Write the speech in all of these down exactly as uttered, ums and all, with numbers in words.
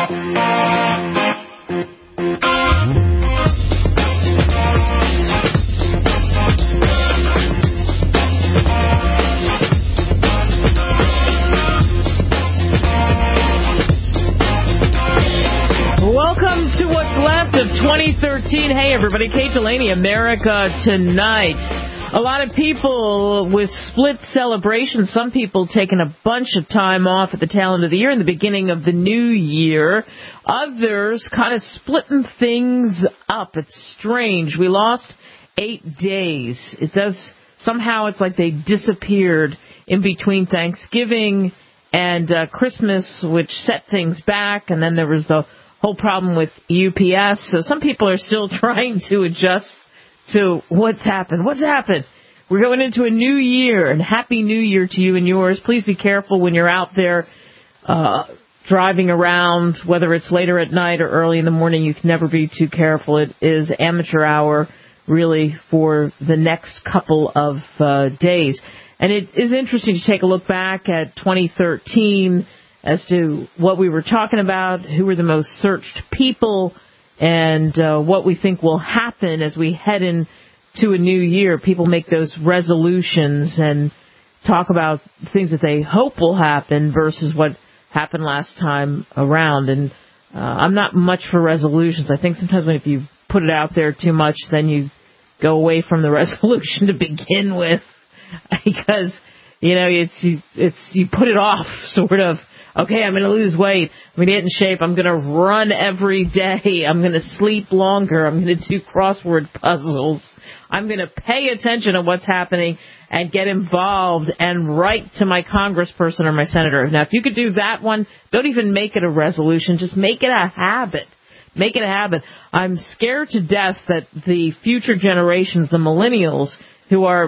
Welcome to what's left of twenty thirteen. Hey, everybody. Kate Delaney, America Tonight. A lot of people with split celebrations. Some people taking a bunch of time off at the tail end of the year and the beginning of the new year. Others kind of splitting things up. It's strange. We lost eight days. It does, somehow it's like they disappeared in between Thanksgiving and uh, Christmas, which set things back. And then there was the whole problem with U P S. So some people are still trying to adjust to what's happened. What's happened? We're going into a new year, and Happy New Year to you and yours. Please be careful when you're out there uh, driving around, whether it's later at night or early in the morning. You can never be too careful. It is amateur hour, really, for the next couple of uh, days. And it is interesting to take a look back at twenty thirteen as to what we were talking about, who were the most searched people, and uh, what we think will happen as we head into a new year. People make those resolutions and talk about things that they hope will happen versus what happened last time around. And uh, I'm not much for resolutions. I think sometimes when if you put it out there too much, then you go away from the resolution to begin with, because, you know, it's it's you put it off, sort of. Okay, I'm going to lose weight. I'm going to get in shape. I'm going to run every day. I'm going to sleep longer. I'm going to do crossword puzzles. I'm going to pay attention to what's happening and get involved and write to my congressperson or my senator. Now, if you could do that one, don't even make it a resolution. Just make it a habit. Make it a habit. I'm scared to death that the future generations, the millennials, who are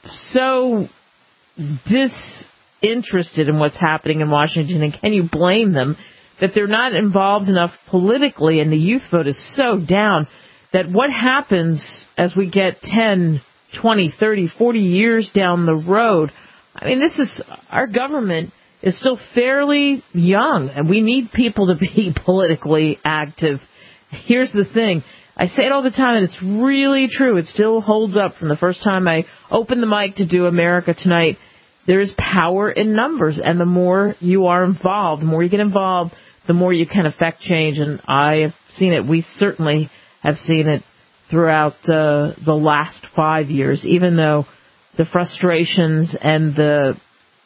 so dis... interested in what's happening in Washington, and can you blame them that they're not involved enough politically, and the youth vote is so down that what happens as we get ten, twenty, thirty, forty years down the road? I mean, this is, our government is still fairly young, and we need people to be politically active. Here's the thing. I say it all the time, and it's really true. It still holds up from the first time I opened the mic to do America Tonight. There is power in numbers, and the more you are involved, the more you get involved, the more you can affect change. And I have seen it. We certainly have seen it throughout uh, the last five years, even though the frustrations and the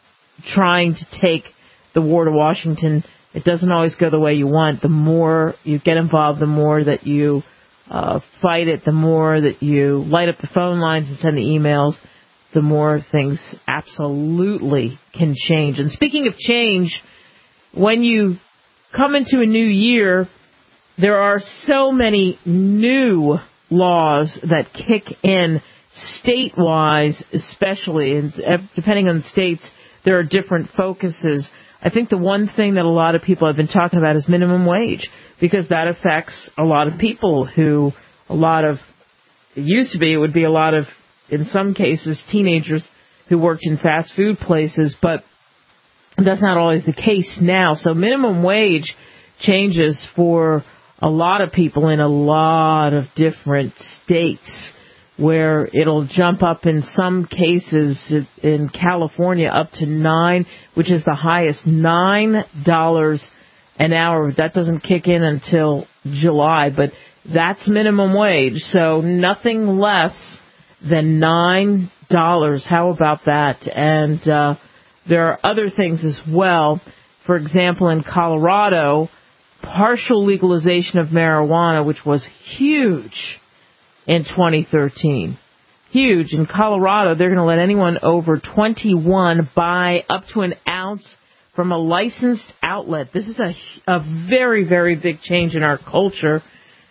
trying to take the war to Washington, it doesn't always go the way you want. The more you get involved, the more that you uh, fight it, the more that you light up the phone lines and send the emails, the more things absolutely can change. And speaking of change, when you come into a new year, there are so many new laws that kick in state-wise, especially, and depending on the states, there are different focuses. I think the one thing that a lot of people have been talking about is minimum wage, because that affects a lot of people who, a lot of, it used to be, it would be a lot of, in some cases, teenagers who worked in fast food places, but that's not always the case now. So minimum wage changes for a lot of people in a lot of different states, where it'll jump up in some cases in California up to nine, which is the highest, nine dollars an hour. That doesn't kick in until July, but that's minimum wage. So nothing less than nine dollars. How about that? And uh, there are other things as well. For example, in Colorado, partial legalization of marijuana, which was huge in twenty thirteen. Huge. In Colorado, they're going to let anyone over twenty-one buy up to an ounce from a licensed outlet. This is a, a very, very big change in our culture.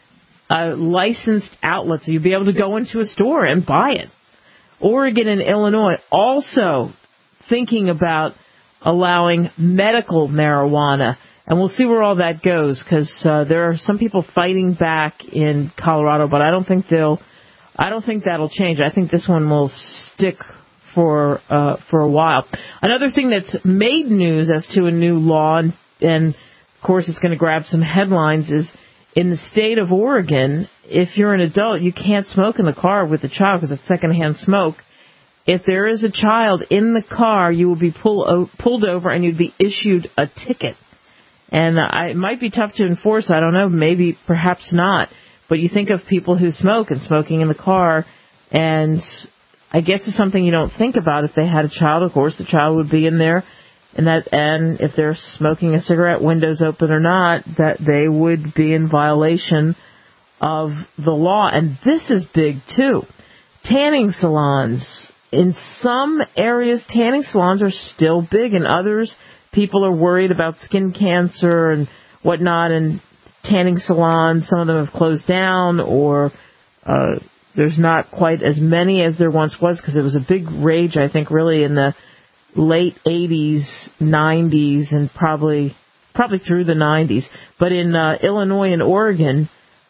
A licensed outlet, so you'll be able to go into a store and buy it. Oregon and Illinois also thinking about allowing medical marijuana, and we'll see where all that goes, because uh, there are some people fighting back in Colorado, but I don't think they'll. I don't think that'll change. I think this one will stick for uh, for a while. Another thing that's made news as to a new law, and, and of course, it's going to grab some headlines, is in the state of Oregon, if you're an adult, you can't smoke in the car with the child because it's secondhand smoke. If there is a child in the car, you will be pull, pulled over and you'd be issued a ticket. And uh, it might be tough to enforce. I don't know. Maybe, perhaps not. But you think of people who smoke and smoking in the car, and I guess it's something you don't think about. If they had a child, of course, the child would be in there, and that, and if they're smoking a cigarette, windows open or not, that they would be in violation of the law. And this is big too. Tanning salons. In some areas, tanning salons are still big. In others, people are worried about skin cancer and whatnot, and tanning salons, some of them have closed down, or uh, there's not quite as many as there once was, because it was a big rage, I think, really in the late eighties, nineties, and probably probably through the nineties. But in uh, Illinois and Oregon,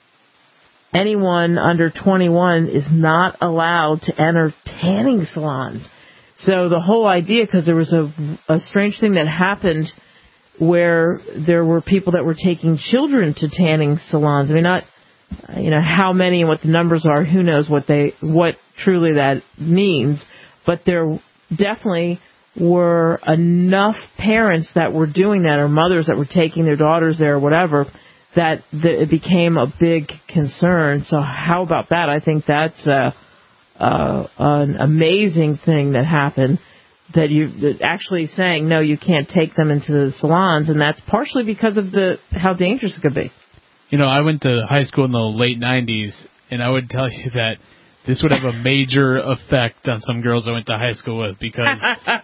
anyone under twenty-one is not allowed to enter tanning salons. So the whole idea, because there was a, a strange thing that happened where there were people that were taking children to tanning salons. I mean, not, you know, how many and what the numbers are, who knows what they, what truly that means, but there definitely were enough parents that were doing that, or mothers that were taking their daughters there or whatever, that, that it became a big concern. So how about that? I think that's a, uh, an amazing thing that happened, that you that actually saying, no, you can't take them into the salons, and that's partially because of the how dangerous it could be. You know, I went to high school in the late nineties, and I would tell you that this would have a major effect on some girls I went to high school with, because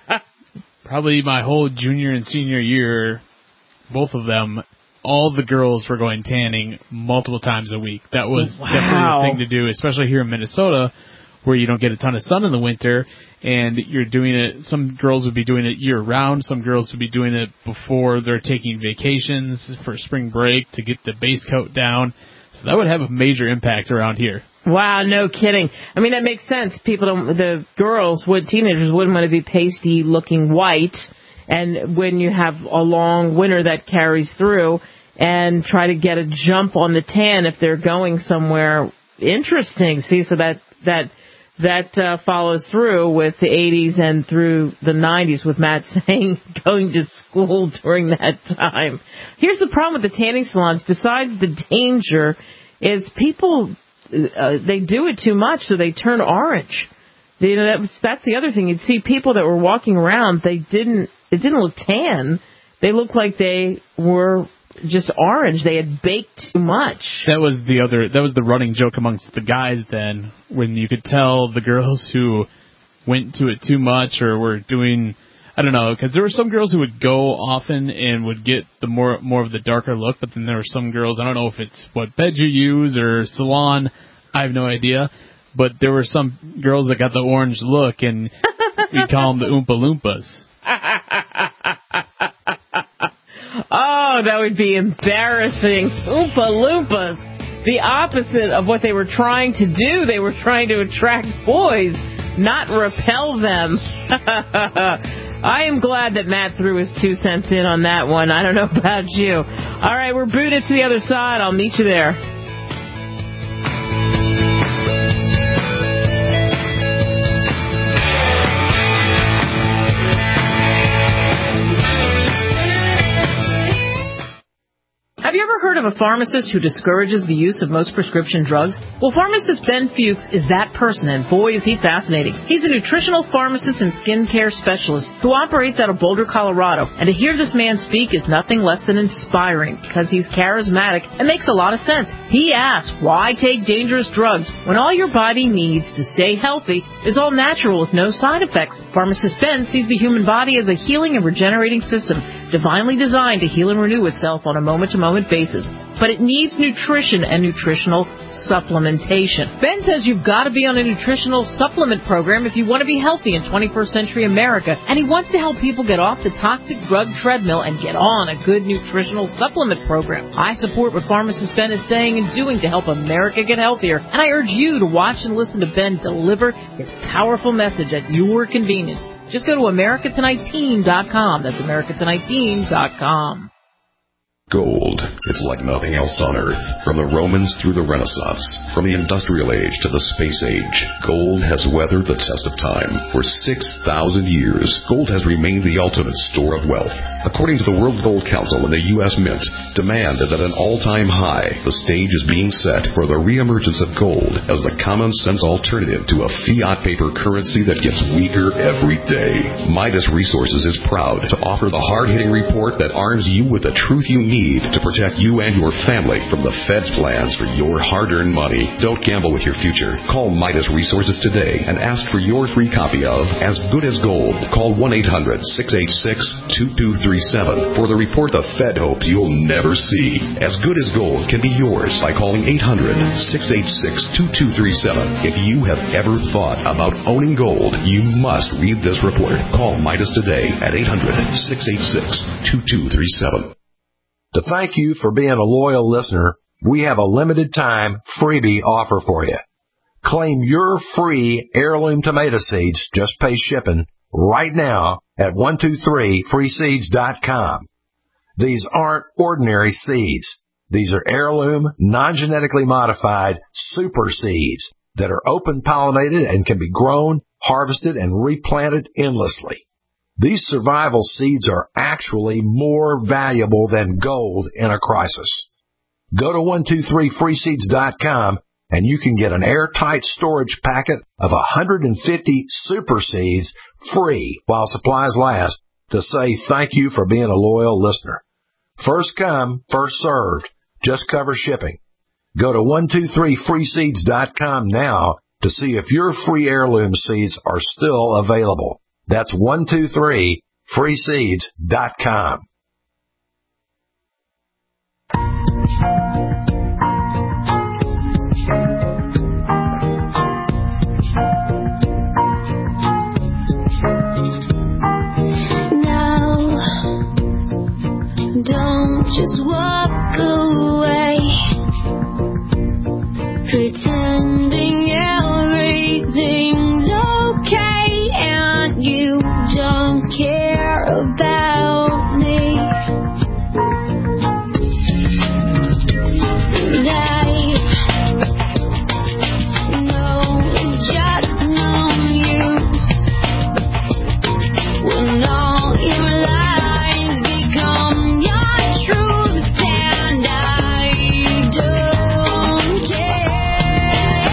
probably my whole junior and senior year, both of them, all the girls were going tanning multiple times a week. That was wow. definitely the thing to do, especially here in Minnesota, where you don't get a ton of sun in the winter, and you're doing it, some girls would be doing it year-round, some girls would be doing it before they're taking vacations for spring break to get the base coat down. So that would have a major impact around here. Wow, no kidding. I mean, that makes sense. People don't, the girls, would, teenagers wouldn't want to be pasty looking white, and when you have a long winter that carries through, and try to get a jump on the tan if they're going somewhere interesting. See, so that, that, That uh, follows through with the eighties and through the nineties, with Matt saying going to school during that time. Here's the problem with the tanning salons. Besides the danger, is people, uh, they do it too much, so they turn orange. You know, that's, that's the other thing. You'd see people that were walking around, they didn't, it didn't look tan. They looked like they were just orange. They had baked too much. That was the other, that was the running joke amongst the guys then, when you could tell the girls who went to it too much or were doing, I don't know, because there were some girls who would go often and would get the more more of the darker look, but then there were some girls, I don't know if it's what bed you use or salon, I have no idea, but there were some girls that got the orange look, and we call them the Oompa Loompas. Oh, that would be embarrassing. Oompa Loompas. The opposite of what they were trying to do. They were trying to attract boys, not repel them. I am glad that Matt threw his two cents in on that one. I don't know about you. All right, we're booted to the other side. I'll meet you there. Have you ever heard of a pharmacist who discourages the use of most prescription drugs? Well, pharmacist Ben Fuchs is that person, and boy, is he fascinating. He's a nutritional pharmacist and skincare specialist who operates out of Boulder, Colorado. And to hear this man speak is nothing less than inspiring, because he's charismatic and makes a lot of sense. He asks, why take dangerous drugs when all your body needs to stay healthy is all natural with no side effects? Pharmacist Ben sees the human body as a healing and regenerating system, divinely designed to heal and renew itself on a moment-to-moment basis. But it needs nutrition and nutritional supplementation. Ben says you've got to be on a nutritional supplement program if you want to be healthy in twenty-first century America, and he wants to help people get off the toxic drug treadmill and get on a good nutritional supplement program. I support what pharmacist Ben is saying and doing to help America get healthier, and I urge you to watch and listen to Ben deliver his powerful message at your convenience. Just go to America Tonight Team dot com. That's America Tonight Team dot com. Gold. It's like nothing else on Earth. From the Romans through the Renaissance, from the Industrial Age to the Space Age, gold has weathered the test of time. For six thousand years, gold has remained the ultimate store of wealth. According to the World Gold Council and the U S Mint, demand is at an all-time high. The stage is being set for the reemergence of gold as the common-sense alternative to a fiat paper currency that gets weaker every day. Midas Resources is proud to offer the hard-hitting report that arms you with the truth you need to protect you and your family from the Fed's plans for your hard-earned money. Don't gamble with your future. Call Midas Resources today and ask for your free copy of As Good as Gold. Call one eight hundred six eight six two two three seven for the report the Fed hopes you'll never see. As Good as Gold can be yours by calling eight hundred six eight six two two three seven. If you have ever thought about owning gold, you must read this report. Call Midas today at eight hundred six eight six two two three seven. To thank you for being a loyal listener, we have a limited time freebie offer for you. Claim your free heirloom tomato seeds, just pay shipping, right now at one two three free seeds dot com. These aren't ordinary seeds. These are heirloom, non-genetically modified super seeds that are open-pollinated and can be grown, harvested, and replanted endlessly. These survival seeds are actually more valuable than gold in a crisis. Go to one two three free seeds dot com and you can get an airtight storage packet of one hundred fifty super seeds free while supplies last to say thank you for being a loyal listener. First come, first served. Just cover shipping. Go to one two three free seeds dot com now to see if your free heirloom seeds are still available. That's one two three free seeds dot com. Now, don't just walk away, pretending everything's okay and you don't care about me. And I know it's just no use when all your lies become your truth, and I don't care.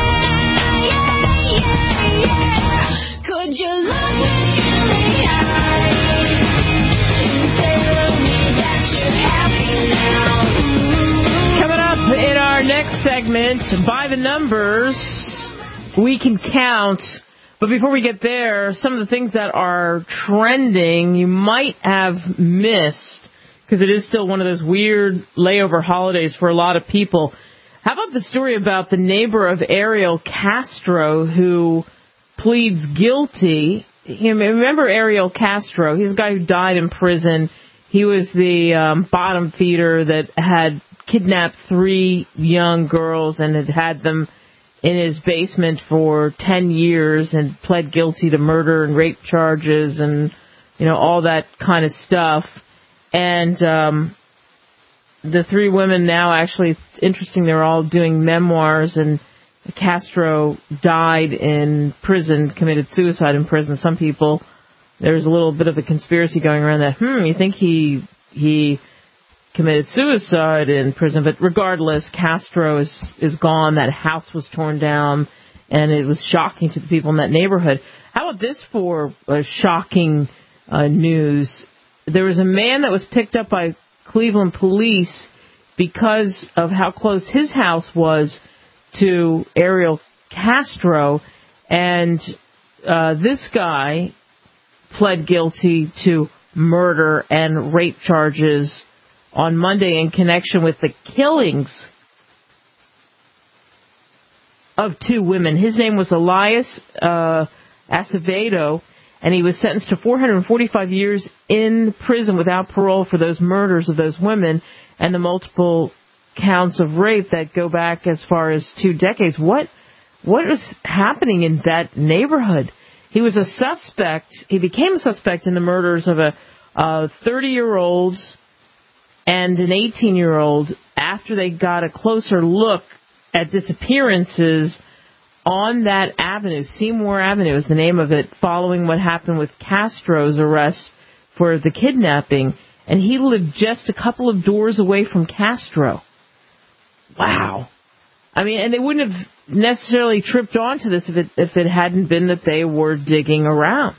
Could you look me in the eye and tell me that you're happy now? Coming up in our next segment, by the numbers, we can count. But before we get there, some of the things that are trending you might have missed, because it is still one of those weird layover holidays for a lot of people. How about the story about the neighbor of Ariel Castro who pleads guilty? You remember Ariel Castro? He's a guy who died in prison. He was the um, bottom feeder that had kidnapped three young girls and had had them in his basement for ten years and pled guilty to murder and rape charges and, you know, all that kind of stuff. And um, the three women now, actually, it's interesting, they're all doing memoirs, and Castro died in prison, committed suicide in prison. Some people, there's a little bit of a conspiracy going around that, hmm, you think he he committed suicide in prison? But regardless, Castro is, is gone. That house was torn down, and it was shocking to the people in that neighborhood. How about this for uh, shocking uh, news? There was a man that was picked up by Cleveland police because of how close his house was to Ariel Castro, and uh, this guy pled guilty to murder and rape charges on Monday in connection with the killings of two women. His name was Elias uh, Acevedo, and he was sentenced to four hundred forty-five years in prison without parole for those murders of those women and the multiple counts of rape that go back as far as two decades. What what was happening in that neighborhood? He was a suspect. He became a suspect in the murders of a thirty-year-old and an eighteen-year-old, after they got a closer look at disappearances on that avenue, Seymour Avenue is the name of it, following what happened with Castro's arrest for the kidnapping, and he lived just a couple of doors away from Castro. Wow. I mean, and they wouldn't have necessarily tripped onto this if it, if it hadn't been that they were digging around.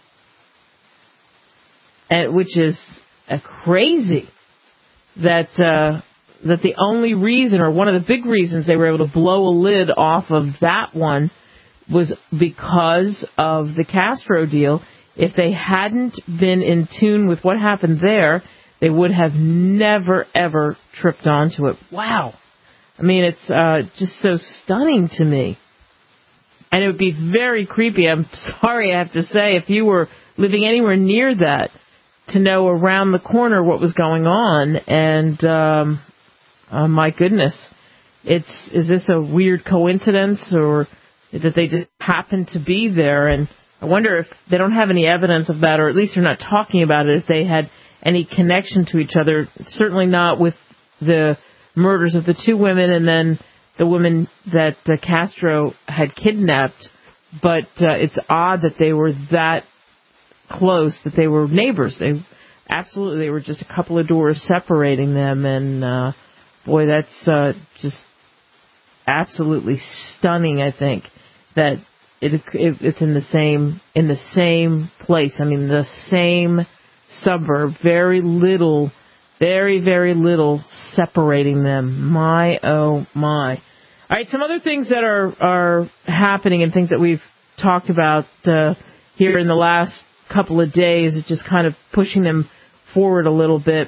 And, which is uh, crazy that uh, that the only reason, or one of the big reasons they were able to blow a lid off of that one was because of the Castro deal. If they hadn't been in tune with what happened there, they would have never, ever tripped onto it. Wow. I mean, it's uh, just so stunning to me. And it would be very creepy, I'm sorry I have to say, if you were living anywhere near that, to know around the corner what was going on. And, um, oh my goodness, it's is this a weird coincidence, or that they just happened to be there? And I wonder if they don't have any evidence of that, or at least they're not talking about it, if they had any connection to each other. Certainly not with the murders of the two women and then the woman that uh, Castro had kidnapped. But uh, it's odd that they were that close, that they were neighbors. They absolutely, they were just a couple of doors separating them. And uh, boy, that's uh, just absolutely stunning. I think that it, it it's in the same in the same place. I mean, the same suburb. Very little, very very little separating them. My oh my. All right, some other things that are are happening and things that we've talked about uh, here in the last couple of days, is just kind of pushing them forward a little bit.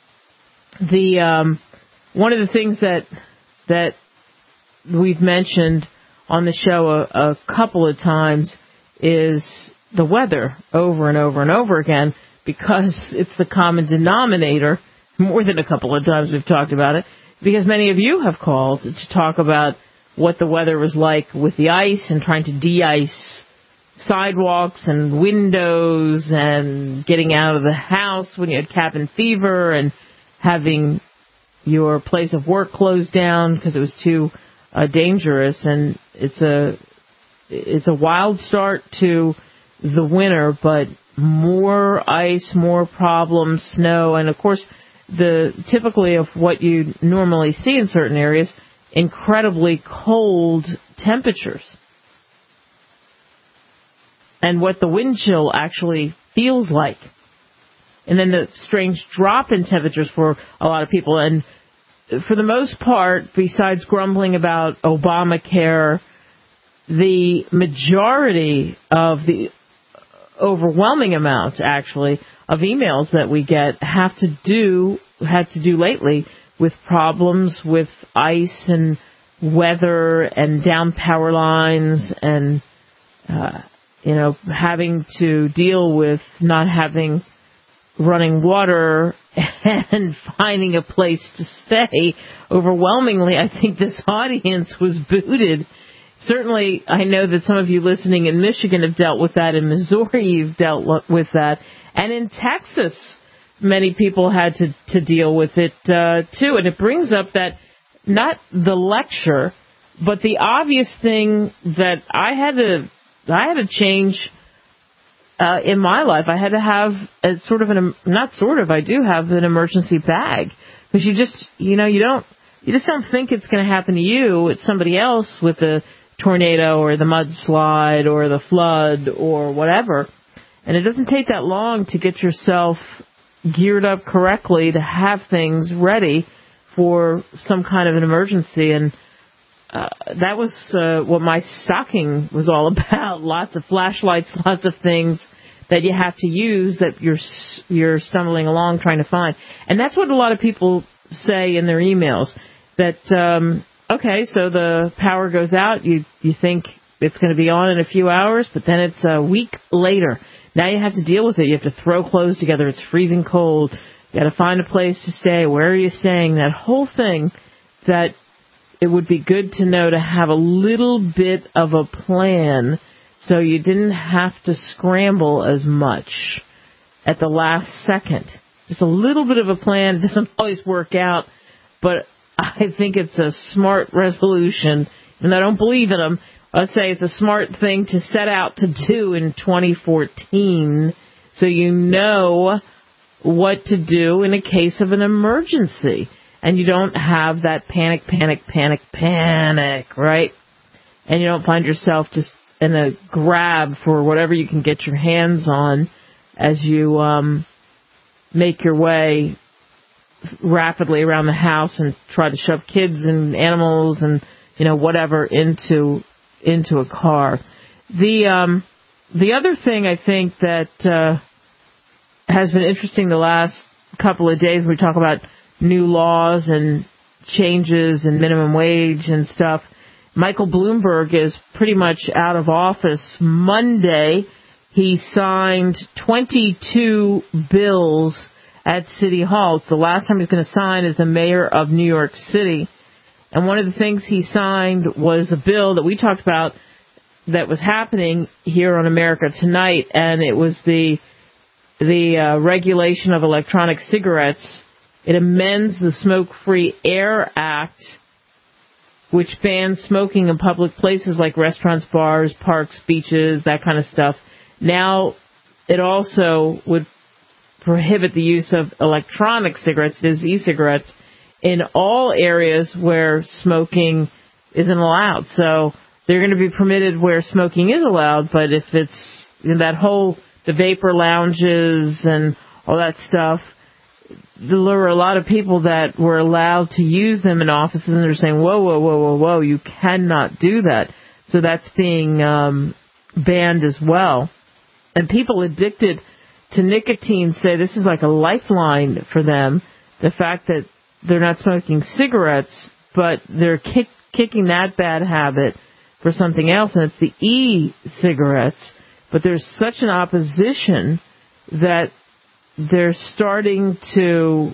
The um, one of the things that that we've mentioned on the show a, a couple of times is the weather, over and over and over again, because it's the common denominator. More than a couple of times we've talked about it, because many of you have called to talk about what the weather was like with the ice and trying to de-ice sidewalks and windows and getting out of the house when you had cabin fever and having your place of work closed down because it was too uh, dangerous. And it's a it's a wild start to the winter, but more ice, more problems, snow, and of course the typically of what you normally see in certain areas, incredibly cold temperatures. And what the wind chill actually feels like. And then the strange drop in temperatures for a lot of people. And for the most part, besides grumbling about Obamacare, the majority of the overwhelming amount, actually, of emails that we get have to do, had to do lately with problems with ice and weather and down power lines and, uh, you know, having to deal with not having running water and finding a place to stay. Overwhelmingly, I think this audience was booted. Certainly, I know that some of you listening in Michigan have dealt with that. In Missouri, you've dealt with that. And in Texas, many people had to, to deal with it, uh, too. And it brings up that, not the lecture, but the obvious thing that I had to, I had to change uh, in my life. I had to have a sort of an, not sort of, I do have an emergency bag. Because you just, you know, you don't, you just don't think it's going to happen to you. It's somebody else with the tornado or the mudslide or the flood or whatever. And it doesn't take that long to get yourself geared up correctly to have things ready for some kind of an emergency. And uh, that was uh, what my stocking was all about. Lots of flashlights, lots of things that you have to use that you're you're stumbling along trying to find. And that's what a lot of people say in their emails, that, um, okay, so the power goes out, you, you think it's going to be on in a few hours, but then it's a week later. Now you have to deal with it. You have to throw clothes together. It's freezing cold. You got to find a place to stay. Where are you staying? That whole thing, that it would be good to know, to have a little bit of a plan so you didn't have to scramble as much at the last second. just a little bit of a plan. It doesn't always work out, but I think it's a smart resolution, and I don't believe in them. Let's say it's a smart thing to set out to do in twenty fourteen, so you know what to do in a case of an emergency, and you don't have that panic, panic, panic, panic, right? And you don't find yourself just in a grab for whatever you can get your hands on as you um, make your way rapidly around the house and try to shove kids and animals and, you know, whatever into into a car. The um, the other thing I think that uh, has been interesting the last couple of days, we talk about new laws and changes in minimum wage and stuff. Michael Bloomberg is pretty much out of office Monday. He signed twenty-two bills at City Hall. It's the last time he's going to sign as the mayor of New York City. And one of the things he signed was a bill that we talked about that was happening here on America Tonight, and it was the the uh, regulation of electronic cigarettes. It amends the Smoke-Free Air Act, which bans smoking in public places like restaurants, bars, parks, beaches, that kind of stuff. Now, it also would prohibit the use of electronic cigarettes, that is e-cigarettes, in all areas where smoking isn't allowed. So they're going to be permitted where smoking is allowed, but if it's, you know, that whole, the vapor lounges and all that stuff, there were a lot of people that were allowed to use them in offices, and they're saying, whoa, whoa, whoa, whoa, whoa, you cannot do that. So that's being um, banned as well. And people addicted to nicotine say this is like a lifeline for them, the fact that they're not smoking cigarettes, but they're kick, kicking that bad habit for something else, and it's the e-cigarettes. But there's such an opposition that they're starting to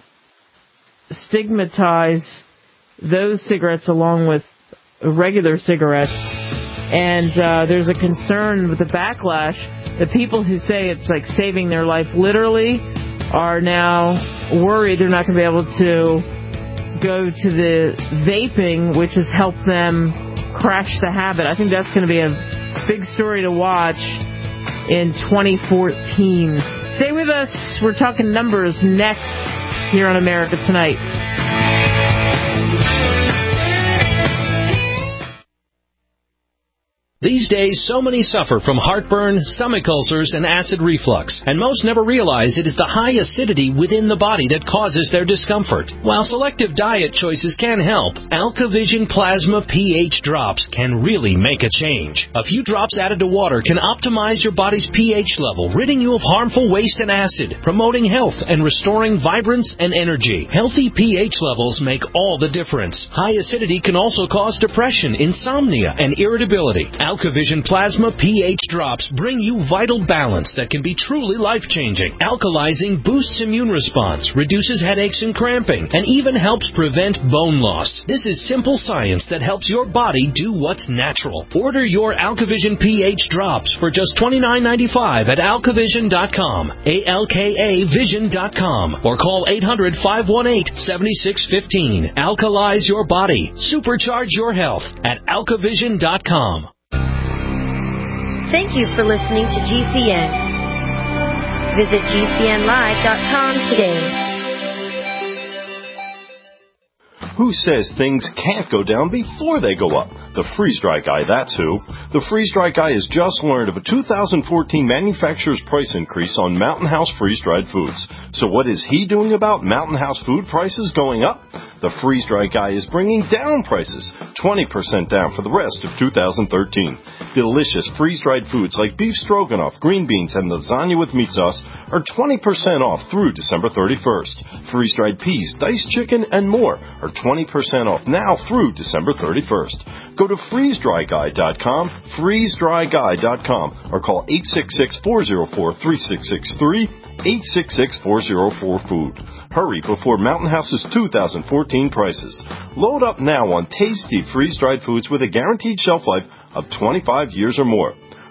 stigmatize those cigarettes along with regular cigarettes. And uh, there's a concern with the backlash. The people who say it's like saving their life literally are now worried they're not going to be able to go to the vaping, which has helped them crash the habit. I think that's going to be a big story to watch in twenty fourteen. Stay with us. We're talking numbers next here on America Tonight. These days, so many suffer from heartburn, stomach ulcers, and acid reflux, and most never realize it is the high acidity within the body that causes their discomfort. While selective diet choices can help, AlkaVision Plasma pH drops can really make a change. A few drops added to water can optimize your body's pH level, ridding you of harmful waste and acid, promoting health and restoring vibrance and energy. Healthy pH levels make all the difference. High acidity can also cause depression, insomnia, and irritability. AlkaVision Plasma pH drops bring you vital balance that can be truly life-changing. Alkalizing boosts immune response, reduces headaches and cramping, and even helps prevent bone loss. This is simple science that helps your body do what's natural. Order your AlkaVision pH drops for just twenty-nine ninety-five at alkavision dot com, A L K A vision dot com, or call eight hundred, five one eight, seven six one five. Alkalize your body. Supercharge your health at alkavision dot com. Thank you for listening to G C N. Visit G C N live dot com today. Who says things can't go down before they go up? The Freeze-Dry Guy, that's who. The Freeze-Dry Guy has just learned of a two thousand fourteen manufacturer's price increase on Mountain House freeze-dried foods. So what is he doing about Mountain House food prices going up? The Freeze-Dry Guy is bringing down prices, twenty percent down for the rest of two thousand thirteen. Delicious freeze-dried foods like beef stroganoff, green beans, and lasagna with meat sauce are twenty percent off through December thirty-first. Freeze-dried peas, diced chicken, and more are twenty percent off now through December thirty-first. Go to freeze dry guy dot com, freeze dry guy dot com, or call eight six six, four zero four, three six six three, eight six six, four zero four, food. Hurry before Mountain House's two thousand fourteen prices. Load up now on tasty freeze-dried foods with a guaranteed shelf life of twenty-five years or more.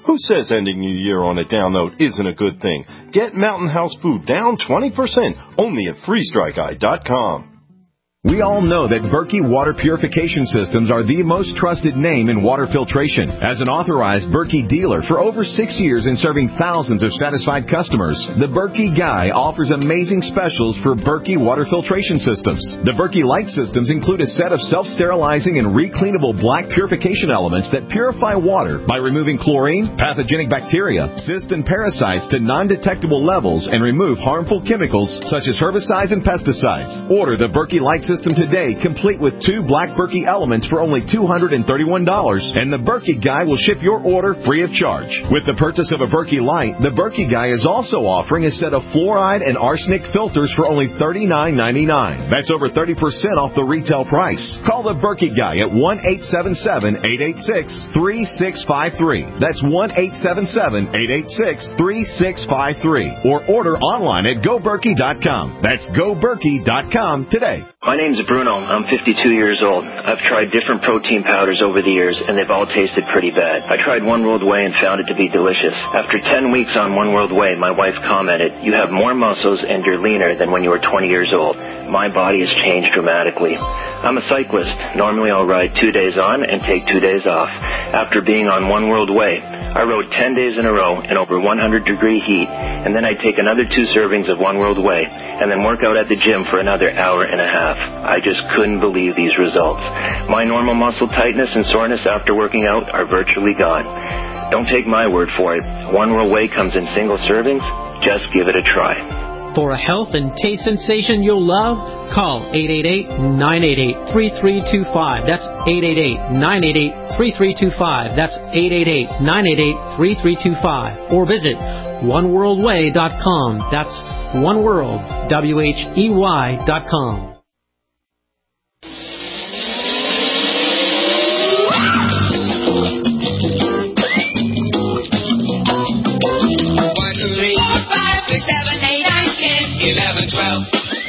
Who says ending the year on a down note isn't a good thing? Get Mountain House food down twenty percent only at free strike eye dot com. We all know that Berkey Water Purification Systems are the most trusted name in water filtration. As an authorized Berkey dealer for over six years and serving thousands of satisfied customers, the Berkey Guy offers amazing specials for Berkey Water Filtration Systems. The Berkey Light Systems include a set of self-sterilizing and recleanable black purification elements that purify water by removing chlorine, pathogenic bacteria, cysts, and parasites to non-detectable levels and remove harmful chemicals such as herbicides and pesticides. Order the Berkey Light System System today, complete with two black Berkey elements for only two hundred thirty-one dollars, and the Berkey Guy will ship your order free of charge. With the purchase of a Berkey Light, the Berkey Guy is also offering a set of fluoride and arsenic filters for only thirty-nine ninety-nine. That's over thirty percent off the retail price. Call the Berkey Guy at one eight seven seven, eight eight six, three six five three. That's one eight seven seven, eight eight six, three six five three. Or order online at go berkey dot com. That's go berkey dot com today. My name's Bruno. I'm fifty-two years old. I've tried different protein powders over the years, and they've all tasted pretty bad. I tried One World Whey and found it to be delicious. After ten weeks on One World Whey, my wife commented, "You have more muscles and you're leaner than when you were twenty years old." My body has changed dramatically. I'm a cyclist. Normally I'll ride two days on and take two days off. After being on One World Whey, I rode ten days in a row in over one hundred degree heat, and then I take another two servings of One World Whey, and then work out at the gym for another hour and a half. I just couldn't believe these results. My normal muscle tightness and soreness after working out are virtually gone. Don't take my word for it. One World Whey comes in single servings. Just give it a try. For a health and taste sensation you'll love, call eight eight eight, nine eight eight, three three two five. That's eight eight eight, nine eight eight, three three two five. That's eight eight eight, nine eight eight, three three two five. Or visit one world way dot com. That's One World, W H E Y dot com. eleven, twelve.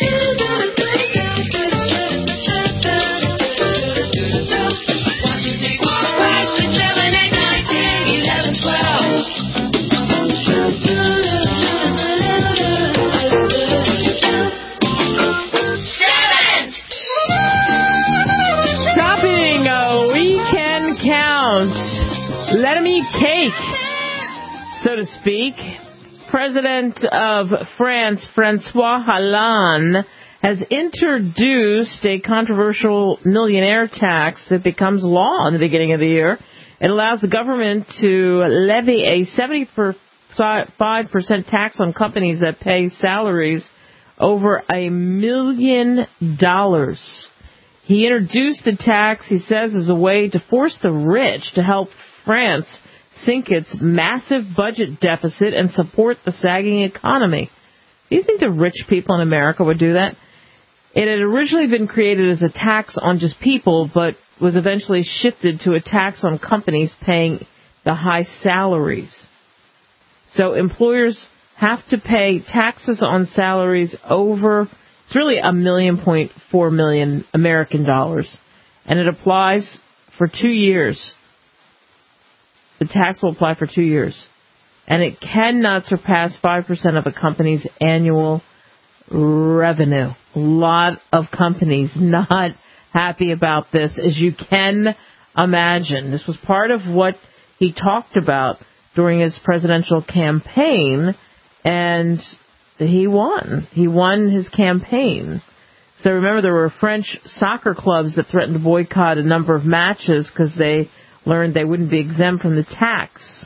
Stopping a weekend count. Let 'em eat cake, so to speak. President of France, Francois Hollande, has introduced a controversial millionaire tax that becomes law in the beginning of the year. It allows the government to levy a seventy-five percent tax on companies that pay salaries over a million dollars. He introduced the tax, he says, as a way to force the rich to help France sink its massive budget deficit and support the sagging economy. Do you think the rich people in America would do that? It had originally been created as a tax on just people, but was eventually shifted to a tax on companies paying the high salaries. So employers have to pay taxes on salaries over, it's really a million point four million American dollars, and it applies for two years. The tax will apply for two years, and it cannot surpass five percent of a company's annual revenue. A lot of companies not happy about this, as you can imagine. This was part of what he talked about during his presidential campaign, and he won. He won his campaign. So remember, there were French soccer clubs that threatened to boycott a number of matches because they learned they wouldn't be exempt from the tax,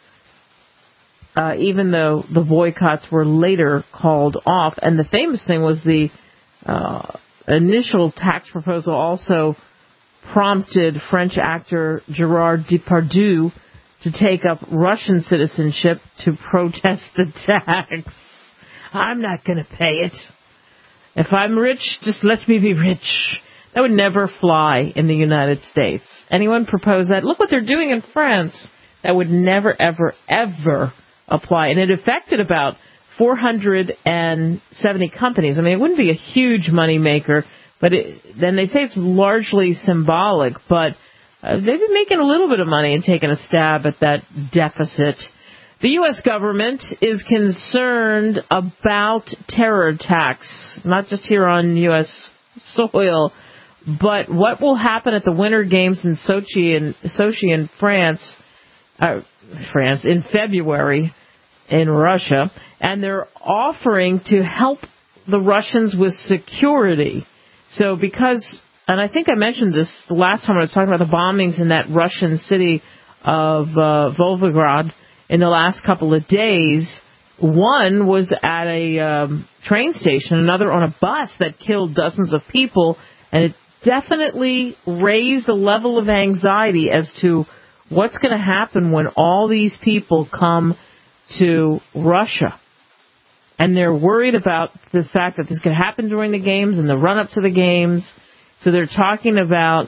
uh, even though the boycotts were later called off. And the famous thing was the uh, initial tax proposal also prompted French actor Gerard Depardieu to take up Russian citizenship to protest the tax. I'm not going to pay it. If I'm rich, just let me be rich. That would never fly in the United States. Anyone propose that? Look what they're doing in France. That would never, ever, ever apply. And it affected about four hundred seventy companies. I mean, it wouldn't be a huge money maker, but it, then they say it's largely symbolic. But uh, they've been making a little bit of money and taking a stab at that deficit. The U S government is concerned about terror attacks, not just here on U S soil, but what will happen at the Winter Games in Sochi in Sochi in France, uh, France in February in Russia, and they're offering to help the Russians with security. So because, and I think I mentioned this the last time I was talking about the bombings in that Russian city of uh, Volgograd in the last couple of days. One was at a um, train station, another on a bus that killed dozens of people, and it definitely raised the level of anxiety as to what's going to happen when all these people come to Russia. And they're worried about the fact that this could happen during the games and the run-up to the games. So they're talking about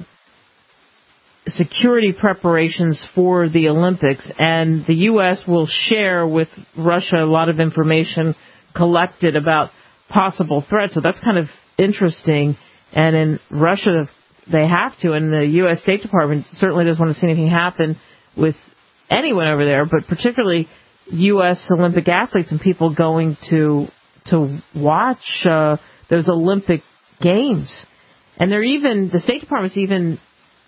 security preparations for the Olympics, and the U S will share with Russia a lot of information collected about possible threats. So that's kind of interesting. And in Russia, they have to, and the U S State Department certainly doesn't want to see anything happen with anyone over there, but particularly U S Olympic athletes and people going to to watch uh, those Olympic Games. And they're even, the State Department's even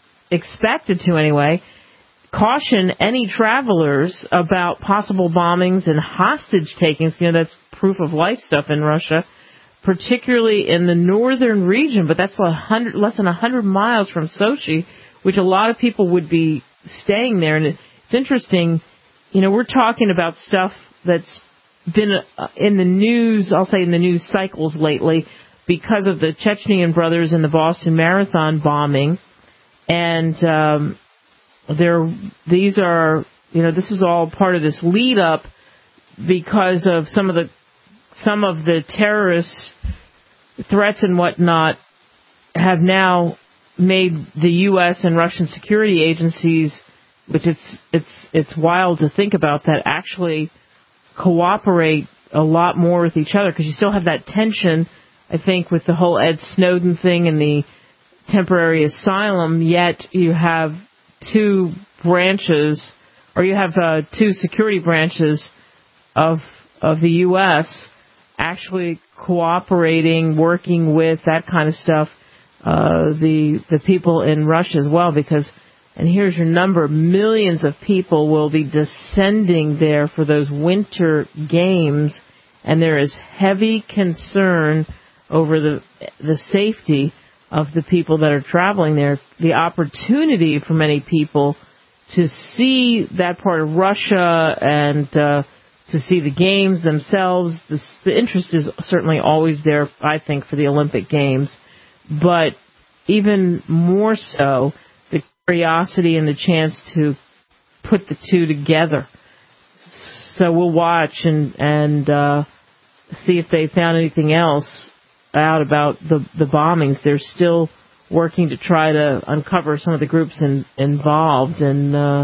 expected to anyway, caution any travelers about possible bombings and hostage takings. You know, that's proof of life stuff in Russia, particularly in the northern region, but that's a hundred, less than one hundred miles from Sochi, which a lot of people would be staying there. And it's interesting, you know, we're talking about stuff that's been in the news, I'll say in the news cycles lately, because of the Chechenian brothers and the Boston Marathon bombing. And um, there, these are, you know, this is all part of this lead up because of some of the some of the terrorist threats and whatnot have now made the U S and Russian security agencies, which it's it's it's wild to think about, that actually cooperate a lot more with each other, because you still have that tension, I think, with the whole Ed Snowden thing and the temporary asylum, yet you have two branches, or you have uh, two security branches of of the U S actually cooperating, working with that kind of stuff, uh, the the people in Russia as well, because, and here's your number, millions of people will be descending there for those winter games, and there is heavy concern over the the safety of the people that are traveling there. The opportunity for many people to see that part of Russia and uh, to see the games themselves. The, the interest is certainly always there, I think, for the Olympic Games, but even more so, the curiosity and the chance to put the two together. So we'll watch and, and uh, see if they found anything else out about the, the bombings. They're still working to try to uncover some of the groups in, involved. And uh,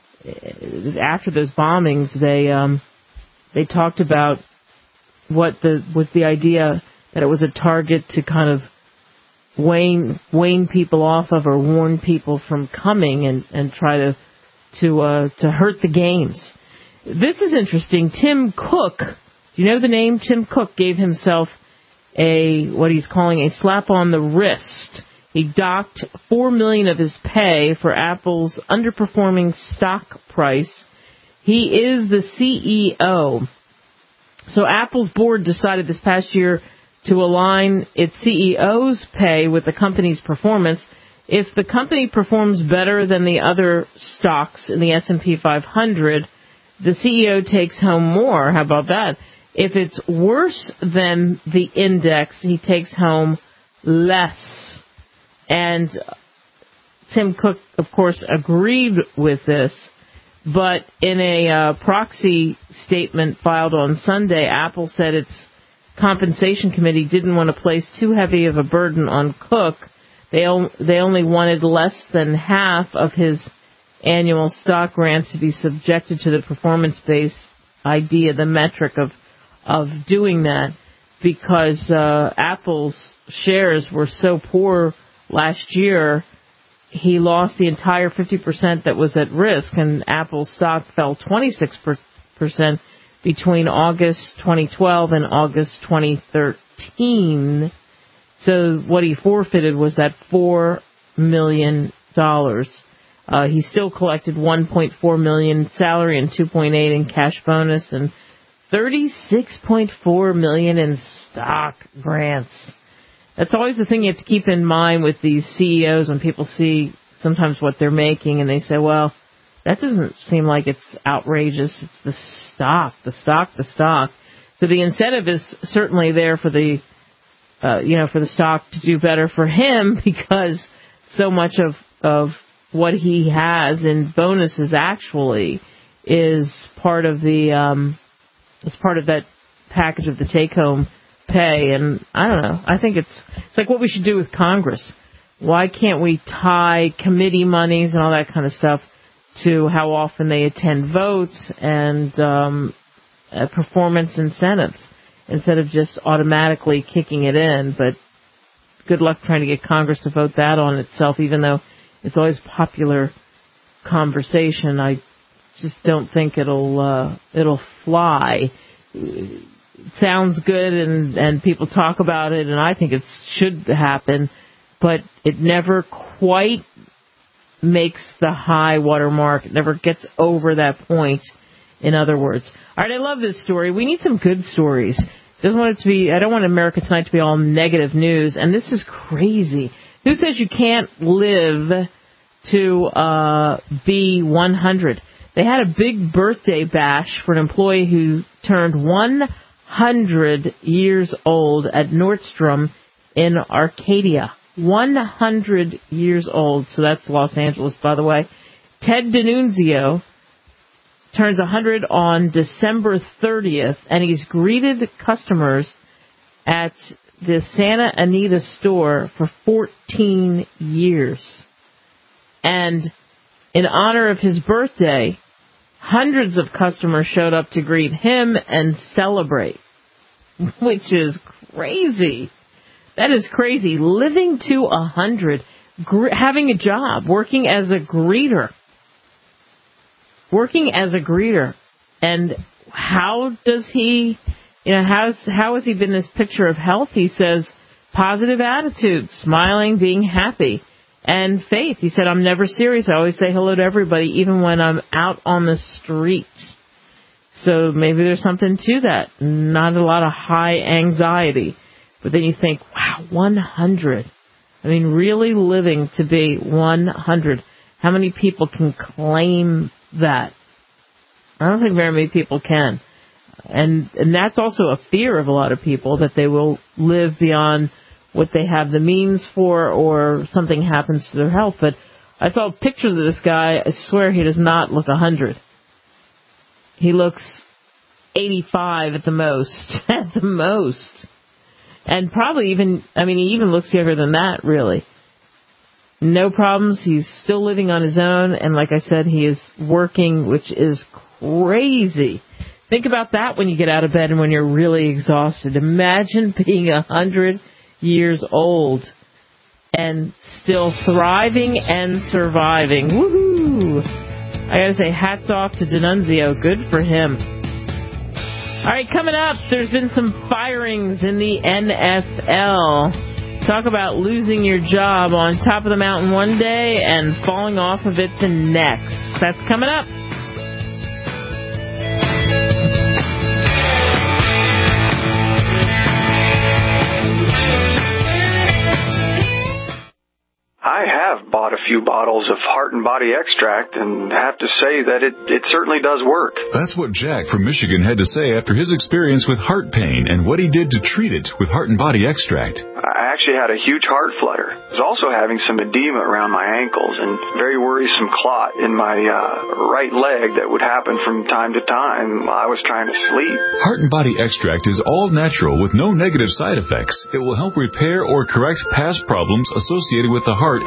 after those bombings, they um, they talked about what the was the idea that it was a target to kind of wane wane people off of, or warn people from coming and, and try to to uh, to hurt the games. This is interesting. Tim Cook, do you know the name? Tim Cook gave himself a what he's calling a slap on the wrist. He docked four million dollars of his pay for Apple's underperforming stock price. He is the C E O. So Apple's board decided this past year to align its C E O's pay with the company's performance. If the company performs better than the other stocks in the S and P five hundred, the C E O takes home more. How about that? If it's worse than the index, he takes home less. And Tim Cook, of course, agreed with this. But in a uh, proxy statement filed on Sunday, Apple said its compensation committee didn't want to place too heavy of a burden on Cook. They, o- they only wanted less than half of his annual stock grants to be subjected to the performance-based idea, the metric of of doing that, because uh, Apple's shares were so poor last year he lost the entire fifty percent that was at risk, and Apple's stock fell twenty-six percent between August twenty twelve and August twenty thirteen. So what he forfeited was that four million dollars. Uh, he still collected one point four million dollars salary and two point eight in cash bonus and thirty-six point four million dollars in stock grants. That's always the thing you have to keep in mind with these C E Os when people see sometimes what they're making and they say, well, that doesn't seem like it's outrageous. It's the stock, the stock, the stock. So the incentive is certainly there for the, uh, you know, for the stock to do better for him because so much of, of what he has in bonuses actually is part of the, um, is part of that package of the take-home pay. And I don't know. I think it's it's like what we should do with Congress. Why can't we tie committee monies and all that kind of stuff to how often they attend votes and um, uh, performance incentives instead of just automatically kicking it in? But good luck trying to get Congress to vote that on itself, even though it's always popular conversation. I just don't think it'll uh, it'll fly. It sounds good and, and people talk about it, and I think it should happen, but it never quite makes the high water mark. It never gets over that point, in other words. All right, I love this story. We need some good stories. Doesn't want it to be. I don't want America Tonight to be all negative news, and this is crazy. Who says you can't live to uh, be one hundred? They had a big birthday bash for an employee who turned one hundred years old at Nordstrom in Arcadia. one hundred years old, so that's Los Angeles, by the way. Ted D'Annunzio turns one hundred on December thirtieth, and he's greeted customers at the Santa Anita store for fourteen years. And in honor of his birthday, hundreds of customers showed up to greet him and celebrate, which is crazy. That is crazy. Living to one hundred, gr- having a job, working as a greeter. Working as a greeter. And how does he, you know, how's, how has he been this picture of health? He says positive attitude, smiling, being happy. And faith. He said, I'm never serious. I always say hello to everybody, even when I'm out on the street. So maybe there's something to that. Not a lot of high anxiety. But then you think, wow, one hundred. I mean, really living to be one hundred. How many people can claim that? I don't think very many people can. And and that's also a fear of a lot of people, that they will live beyond what they have the means for, or something happens to their health. But I saw pictures of this guy. I swear he does not look one hundred. He looks eighty-five at the most. At the most. And probably even, I mean, he even looks younger than that, really. No problems. He's still living on his own. And like I said, he is working, which is crazy. Think about that when you get out of bed and when you're really exhausted. Imagine being one hundred years old and still thriving and surviving. Woohoo! I gotta say, hats off to D'Annunzio. Good for him. All right, coming up, there's been some firings in the N F L. Talk about losing your job on top of the mountain one day and falling off of it the next. That's coming up. I have bought a few bottles of Heart and Body Extract and have to say that it, it certainly does work. That's what Jack from Michigan had to say after his experience with heart pain and what he did to treat it with Heart and Body Extract. I actually had a huge heart flutter. I was also having some edema around my ankles and very worrisome clot in my uh, right leg that would happen from time to time while I was trying to sleep. Heart and Body Extract is all natural with no negative side effects. It will help repair or correct past problems associated with the heart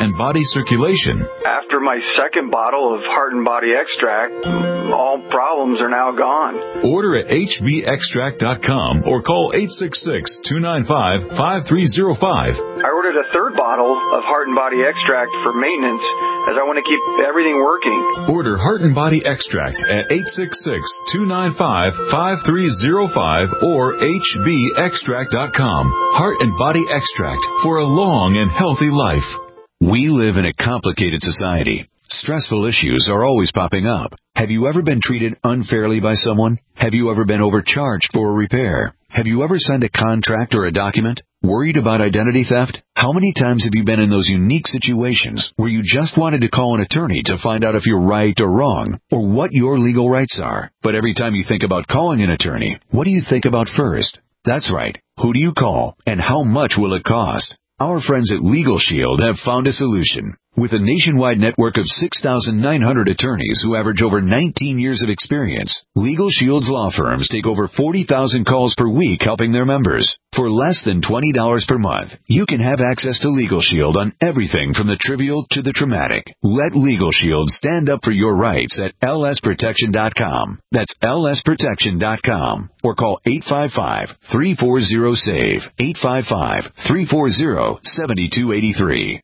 and body circulation. After my second bottle of Heart and Body Extract, all problems are now gone. Order at H B extract dot com or call eight six six, two nine five, five three zero five. I ordered a third bottle of Heart and Body Extract for maintenance as I want to keep everything working. Order Heart and Body Extract at eight six six, two nine five, five three zero five or H B extract dot com. Heart and Body Extract for a long and healthy life. We live in a complicated society. Stressful issues are always popping up. Have you ever been treated unfairly by someone? Have you ever been overcharged for a repair? Have you ever signed a contract or a document? Worried about identity theft? How many times have you been in those unique situations where you just wanted to call an attorney to find out if you're right or wrong, or what your legal rights are? But every time you think about calling an attorney, what do you think about first? That's right. Who do you call, and how much will it cost? Our friends at Legal Shield have found a solution. With a nationwide network of six thousand nine hundred attorneys who average over nineteen years of experience, Legal Shield's law firms take over forty thousand calls per week helping their members. For less than twenty dollars per month, you can have access to Legal Shield on everything from the trivial to the traumatic. Let Legal Shield stand up for your rights at L S protection dot com. That's L S protection dot com. Or call eight five five, three four zero, SAVE, eight five five, three four zero, seven two eight three.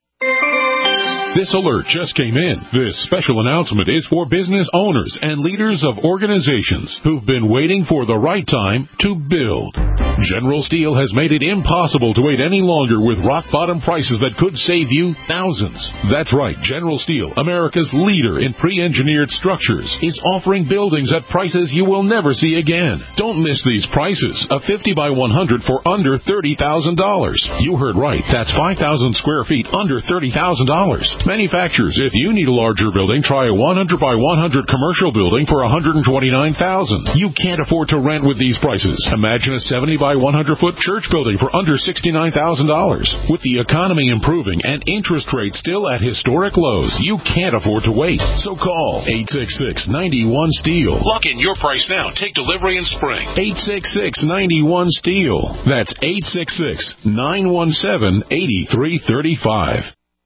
This alert just came in. This special announcement is for business owners and leaders of organizations who've been waiting for the right time to build. General Steel has made it impossible to wait any longer with rock-bottom prices that could save you thousands. That's right. General Steel, America's leader in pre-engineered structures, is offering buildings at prices you will never see again. Don't miss these prices. A fifty by one hundred for under thirty thousand dollars. You heard right. That's five thousand square feet under thirty thousand dollars. Manufacturers, if you need a larger building, try a one hundred by one hundred commercial building for one hundred twenty-nine thousand dollars. You can't afford to rent with these prices. Imagine a seventy by one hundred foot church building for under sixty-nine thousand dollars. With the economy improving and interest rates still at historic lows, you can't afford to wait. So call eight six six, nine one, STEEL. Lock in your price now. Take delivery in spring. eight six six, nine one, STEEL. That's eight six six, nine one seven, eight three three five.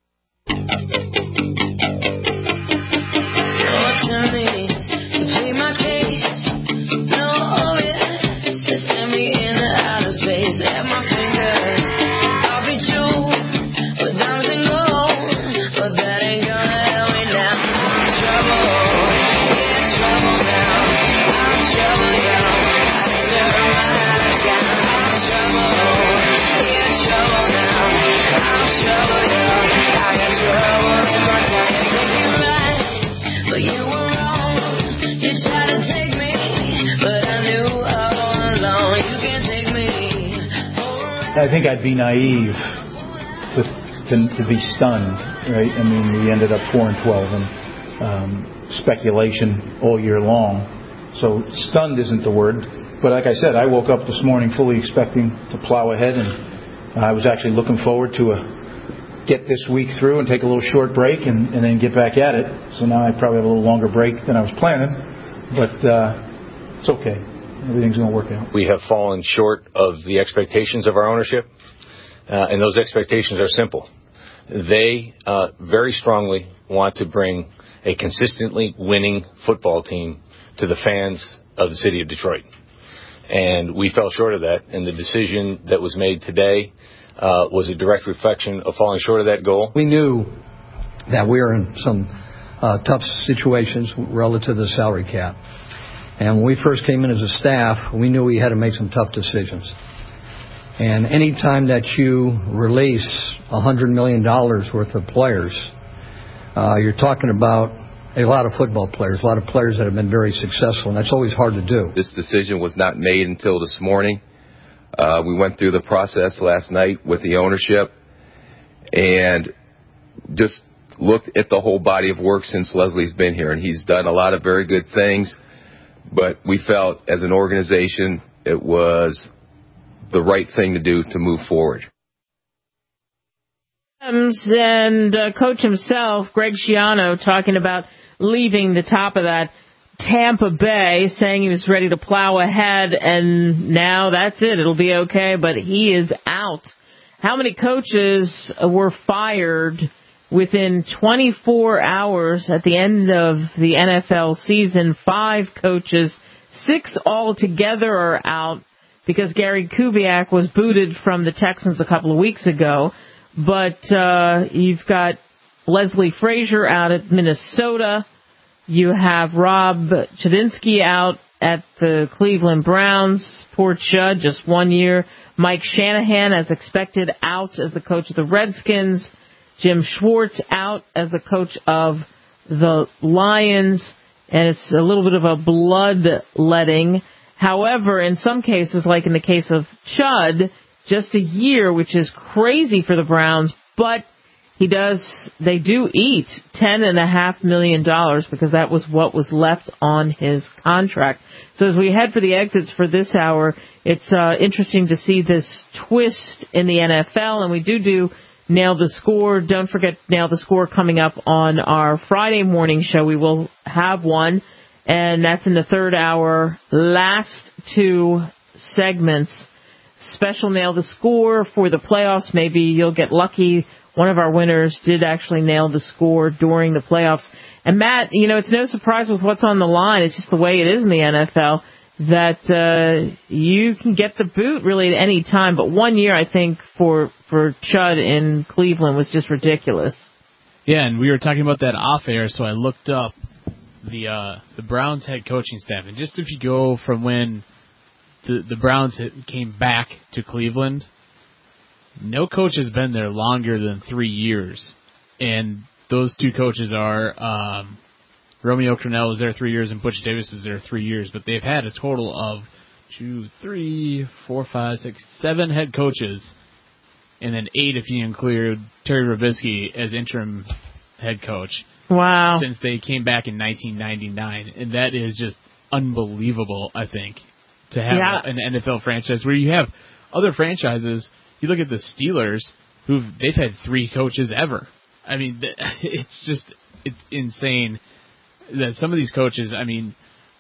Attorneys to plead my case. No, oh yes, to send me into outer space. At my fingers, I'll be true with diamonds and gold, but that ain't gonna help me now. I'm in trouble, in trouble now. I'm in trouble, y'all. I deserve my discount. I'm in trouble, in trouble now. I'm in trouble, y'all. I got trouble. I think I'd be naive to, to to be stunned, right? I mean, we ended up four and twelve, and um, speculation all year long. So stunned isn't the word, but like I said, I woke up this morning fully expecting to plow ahead, and I was actually looking forward to a, get this week through and take a little short break, and, and then get back at it. So now I probably have a little longer break than I was planning, but uh, it's okay. Everything's going to work out. We have fallen short of the expectations of our ownership, uh, and those expectations are simple. They uh, very strongly want to bring a consistently winning football team to the fans of the city of Detroit. And we fell short of that, and the decision that was made today uh, was a direct reflection of falling short of that goal. We knew that we were in some uh, tough situations relative to the salary cap. And when we first came in as a staff, we knew we had to make some tough decisions. And any time that you release one hundred million dollars worth of players, uh, you're talking about a lot of football players, a lot of players that have been very successful, and that's always hard to do. This decision was not made until this morning. Uh, we went through the process last night with the ownership and just looked at the whole body of work since Leslie's been here, and he's done a lot of very good things. But we felt as an organization it was the right thing to do to move forward. And uh, coach himself, Greg Schiano, talking about leaving the top of that Tampa Bay, saying he was ready to plow ahead, and now that's it. It'll be okay, but he is out. How many coaches were fired Within twenty-four hours at the end of the N F L season, five coaches, six altogether are out because Gary Kubiak was booted from the Texans a couple of weeks ago. But uh, you've got Leslie Frazier out at Minnesota. You have Rob Chudzinski out at the Cleveland Browns. Poor Chud, just one year. Mike Shanahan, as expected, out as the coach of the Redskins. Jim Schwartz out as the coach of the Lions. And it's a little bit of a bloodletting. However, in some cases, like in the case of Chud, just a year, which is crazy for the Browns, but he does, they do eat ten and a half million dollars because that was what was left on his contract. So as we head for the exits for this hour, it's uh, interesting to see this twist in the N F L, and we do do Nail the Score. Don't forget Nail the Score coming up on our Friday morning show. We will have one, and that's in the third hour. Last two segments. Special Nail the Score for the playoffs. Maybe you'll get lucky. One of our winners did actually nail the score during the playoffs. And Matt, you know, it's no surprise with what's on the line. It's just the way it is in the N F L that uh, you can get the boot really at any time. But one year, I think, for for Chud in Cleveland was just ridiculous. Yeah, and we were talking about that off air, so I looked up the uh, the Browns head coaching staff. And just if you go from when the, the Browns came back to Cleveland, no coach has been there longer than three years. And those two coaches are um, Romeo Crennel was there three years and Butch Davis was there three years. But they've had a total of two, three, four, five, six, seven head coaches, and then eight if you include Terry Robisky as interim head coach. Wow. Since they came back in nineteen ninety-nine. And that is just unbelievable, I think, to have yeah. an N F L franchise where you have other franchises. You look at the Steelers, who they've had three coaches ever. I mean, it's just, it's insane that some of these coaches, I mean,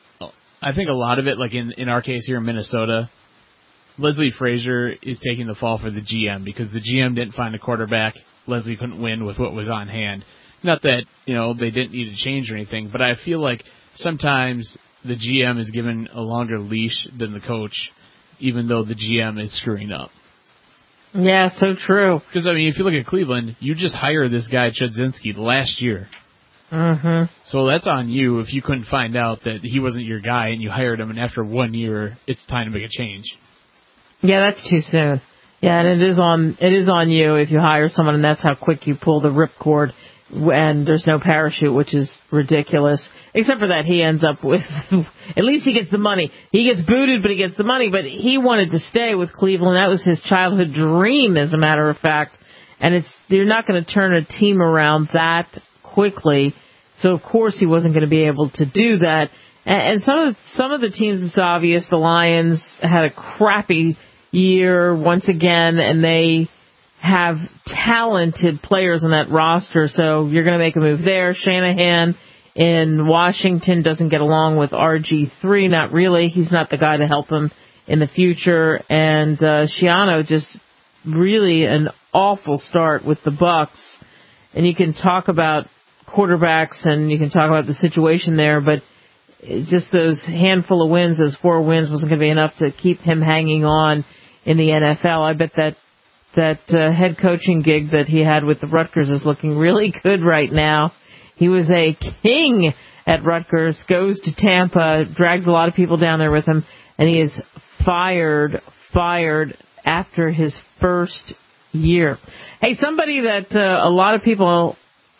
I think a lot of it, like in, in our case here in Minnesota, Leslie Frazier is taking the fall for the G M because the G M didn't find a quarterback. Leslie couldn't win with what was on hand. Not that, you know, they didn't need to change or anything, but I feel like sometimes the G M is given a longer leash than the coach, even though the G M is screwing up. Yeah, so true. Because, I mean, if you look at Cleveland, you just hired this guy, Chudzinski, last year. Mm-hmm. So that's on you if you couldn't find out that he wasn't your guy and you hired him, and after one year, it's time to make a change. Yeah, that's too soon. Yeah, and it is on it is on you if you hire someone, and that's how quick you pull the ripcord, and there's no parachute, which is ridiculous. Except for that, he ends up with, at least he gets the money. He gets booted, but he gets the money. But he wanted to stay with Cleveland. That was his childhood dream, as a matter of fact. And it's you're not going to turn a team around that quickly. So, of course, he wasn't going to be able to do that. And, and some of some of the teams, it's obvious, the Lions had a crappy year once again, and they have talented players on that roster. So you're going to make a move there. Shanahan in Washington doesn't get along with R G three, not really. He's not the guy to help him in the future. And uh, Schiano just really an awful start with the Bucks. And you can talk about quarterbacks and you can talk about the situation there, but just those handful of wins, those four wins, wasn't going to be enough to keep him hanging on in the N F L. I bet that that uh, head coaching gig that he had with the Rutgers is looking really good right now. He was a king at Rutgers, goes to Tampa, drags a lot of people down there with him, and he is fired, fired after his first year. Hey, somebody that uh, a lot of people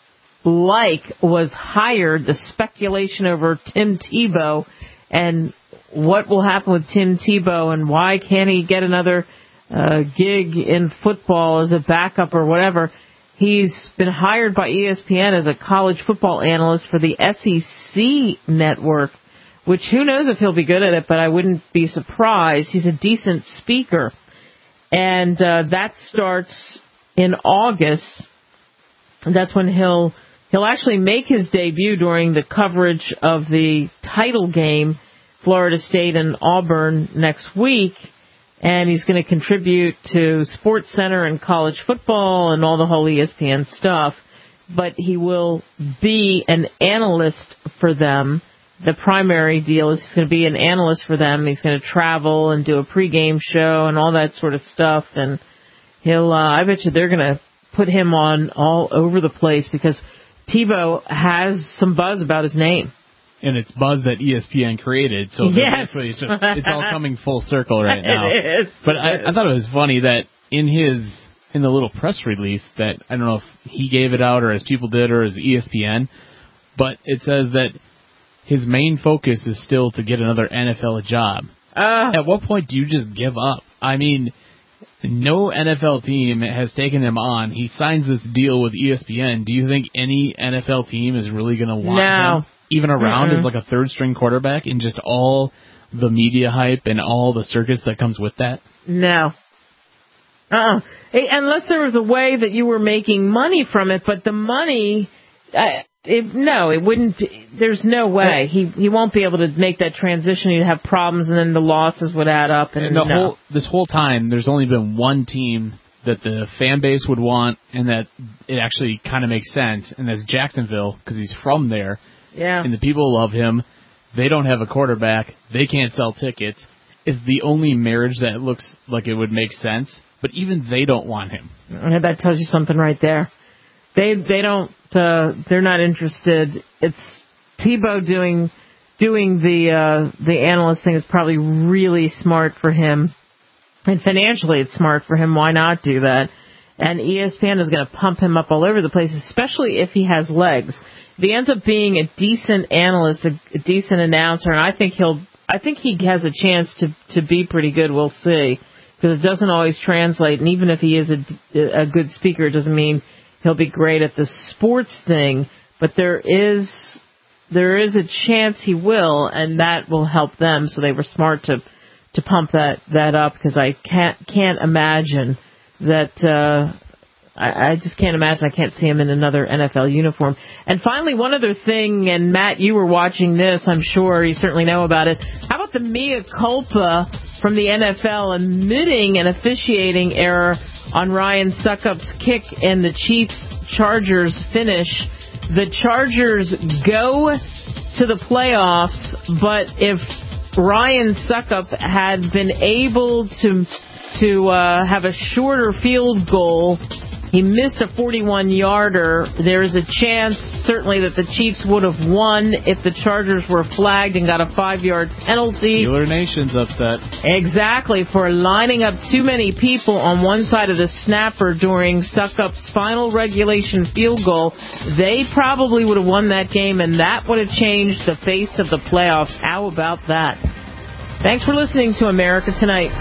like was hired, the speculation over Tim Tebow, and what will happen with Tim Tebow, and why can't he get another uh, gig in football as a backup or whatever. He's been hired by E S P N as a college football analyst for the S E C network, which who knows if he'll be good at it, but I wouldn't be surprised. He's a decent speaker. And uh, that starts in August. That's when he'll he'll actually make his debut during the coverage of the title game, Florida State and Auburn, next week. And he's going to contribute to SportsCenter and college football and all the whole E S P N stuff but he will be an analyst for them. The primary deal is he's going to be an analyst for them. He's going to travel and do a pregame show and all that sort of stuff. And he'll, uh, I bet you they're going to put him on all over the place because Tebow has some buzz about his name. And it's buzz that E S P N created, so yes. basically it's just it's all coming full circle right now. It is. But I, I thought it was funny that in his in the little press release that I don't know if he gave it out or as people did or as E S P N, but it says that his main focus is still to get another N F L job. Uh, At what point do you just give up? I mean, no N F L team has taken him on. He signs this deal with E S P N. Do you think any N F L team is really going to want no. him even around Mm-mm. as like a third-string quarterback and just all the media hype and all the circus that comes with that? No. Uh-uh. Hey, unless there was a way that you were making money from it, but the money... Uh, It, no, it wouldn't. Be, there's no way he he won't be able to make that transition. He'd have problems, and then the losses would add up. And, And the no. whole this whole time, there's only been one team that the fan base would want, and that it actually kind of makes sense, and that's Jacksonville because he's from there. Yeah. And the people love him. They don't have a quarterback. They can't sell tickets. It's the only marriage that looks like it would make sense, but even they don't want him. And that tells you something right there. They they don't uh, they're not interested. It's Tebow doing doing the uh, the analyst thing is probably really smart for him, and financially it's smart for him. Why not do that? And E S P N is going to pump him up all over the place, especially if he has legs. If he ends up being a decent analyst, a, a decent announcer, and I think he'll I think he has a chance to to be pretty good. We'll see, because it doesn't always translate. And even if he is a, a good speaker, it doesn't mean he'll be great at the sports thing, but there is there is a chance he will, and that will help them. So they were smart to to pump that, that up, because I can't can't imagine that uh, I, I just can't imagine. I can't see him in another N F L uniform. And finally, one other thing, and Matt, you were watching this, I'm sure you certainly know about it. How about the mea culpa from the N F L admitting an officiating error on Ryan Succop's kick in the Chiefs-Chargers finish? The Chargers go to the playoffs, but if Ryan Succop had been able to to uh, have a shorter field goal, he missed a forty-one yarder. There is a chance, certainly, that the Chiefs would have won if the Chargers were flagged and got a five-yard penalty. Steeler Nation's upset. Exactly, for lining up too many people on one side of the snapper during Succop's final regulation field goal. They probably would have won that game, and that would have changed the face of the playoffs. How about that? Thanks for listening to America Tonight.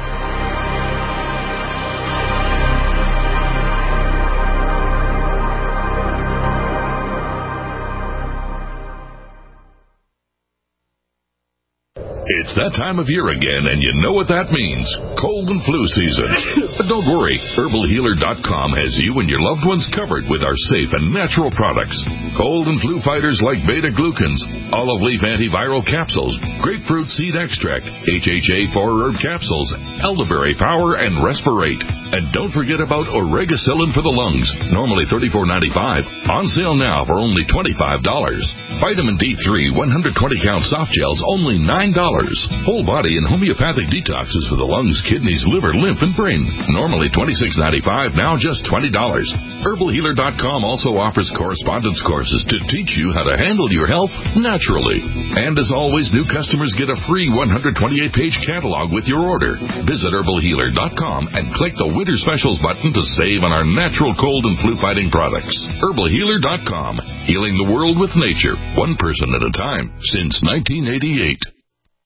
It's that time of year again, and you know what that means. Cold and flu season. But don't worry. Herbal Healer dot com has you and your loved ones covered with our safe and natural products. Cold and flu fighters like beta-glucans, olive leaf antiviral capsules, grapefruit seed extract, H H A four herb capsules, elderberry power, and Respirate. And don't forget about Oregacillin for the lungs, normally thirty-four ninety-five, on sale now for only twenty-five dollars. Vitamin D three one hundred twenty count soft gels, only nine dollars. Whole body and homeopathic detoxes for the lungs, kidneys, liver, lymph, and brain. Normally twenty-six ninety-five, now just twenty dollars. Herbal Healer dot com also offers correspondence courses to teach you how to handle your health naturally. And as always, new customers get a free one hundred twenty-eight page catalog with your order. Visit Herbal Healer dot com and click the Winter Specials button to save on our natural cold and flu fighting products. Herbal Healer dot com, healing the world with nature, one person at a time, since nineteen eighty-eight.